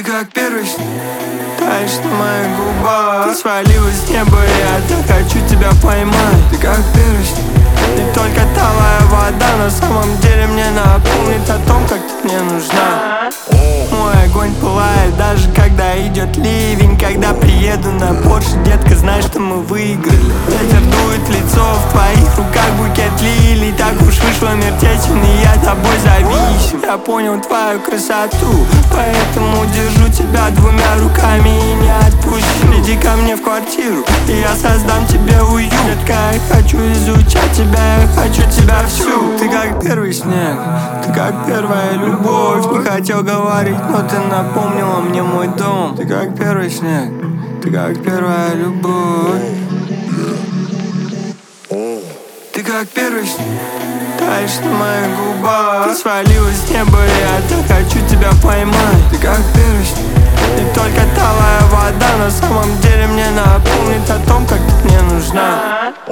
как первый снег, таешь на моих губах. Ты свалилась с неба, я так хочу тебя поймать. Ты как первый снег, и только талая вода на самом деле мне напомнит о том, как ты мне нужна. Мой огонь пылает, даже когда идет ливень. Когда приеду на Порше, детка, знай, что мы выиграли. Ветер дует в лицо, в твоих руках букет лилий. Так уж вышло, мир тесен, и я тобой зависим. Я понял твою красоту, поэтому держу тебя двумя руками и не отпущу. Иди ко мне в квартиру, и я создам тебе уют. Детка, я хочу изучать тебя, я хочу тебя всю. Ты как первый снег, ты как первая любовь. Не хотел говорить, но ты напомнила мне мой дом. Ты как первый снег, ты как первая любовь. Ты как первый снег, таешь на моих губах. Ты свалилась с неба, я так хочу тебя поймать. Ты как первый снег, и только талая вода на самом деле мне напомнит о том, как ты мне нужна.